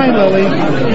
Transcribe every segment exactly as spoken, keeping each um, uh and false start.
Finally.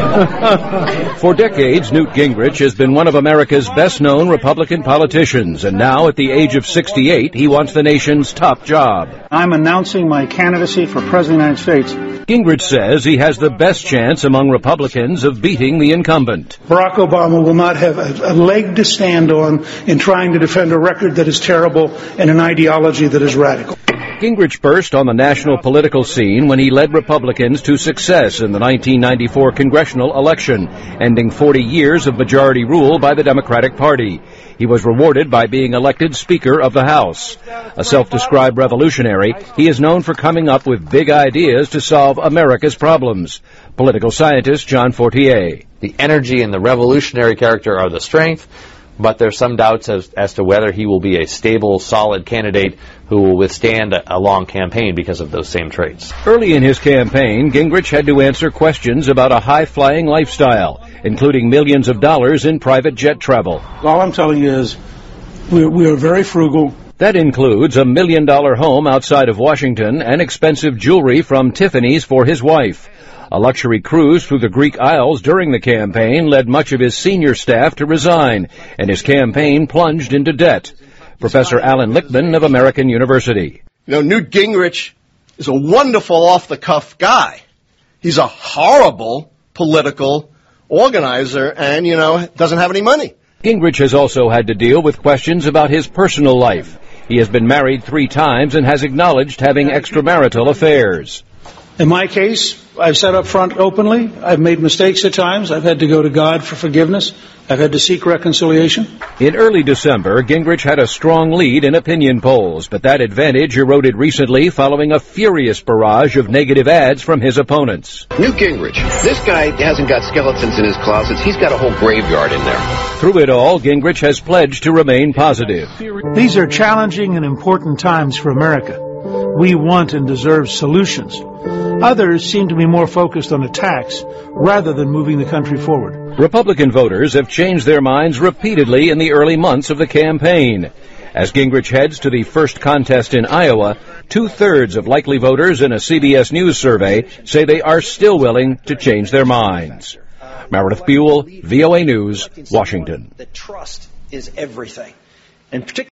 For decades, Newt Gingrich has been one of America's best-known Republican politicians, and now, at the age of sixty-eight, he wants the nation's top job. I'm announcing my candidacy for President of the United States. Gingrich says he has the best chance among Republicans of beating the incumbent. Barack Obama will not have a, a leg to stand on in trying to defend a record that is terrible and an ideology that is radical. Gingrich burst on the national political scene when he led Republicans to success in the nineteen ninety-four congressional election, ending forty years of majority rule by the Democratic Party. He was rewarded by being elected Speaker of the House. A self-described revolutionary, he is known for coming up with big ideas to solve America's problems. Political scientist John Fortier. The energy and the revolutionary character are the strength, but there's some doubts as, as to whether he will be a stable, solid candidate who will withstand a, a long campaign because of those same traits. Early in his campaign, Gingrich had to answer questions about a high-flying lifestyle, including millions of dollars in private jet travel. All I'm telling you is we, we are very frugal. That includes a million-dollar home outside of Washington and expensive jewelry from Tiffany's for his wife. A luxury cruise through the Greek Isles during the campaign led much of his senior staff to resign, and his campaign plunged into debt. Professor Alan Lichtman of American University. You know, Newt Gingrich is a wonderful off-the-cuff guy. He's a horrible political organizer and, you know, doesn't have any money. Gingrich has also had to deal with questions about his personal life. He has been married three times and has acknowledged having extramarital affairs. In my case, I've said up front openly, I've made mistakes at times. I've had to go to God for forgiveness. I've had to seek reconciliation. In early December, Gingrich had a strong lead in opinion polls, but that advantage eroded recently following a furious barrage of negative ads from his opponents. Newt Gingrich, this guy hasn't got skeletons in his closets. He's got a whole graveyard in there. Through it all, Gingrich has pledged to remain positive. These are challenging and important times for America. We want and deserve solutions. Others seem to be more focused on attacks rather than moving the country forward. Republican voters have changed their minds repeatedly in the early months of the campaign. As Gingrich heads to the first contest in Iowa, two-thirds of likely voters in a C B S News survey say they are still willing to change their minds. Meredith Buell, V O A News, Washington. That trust is everything. And particularly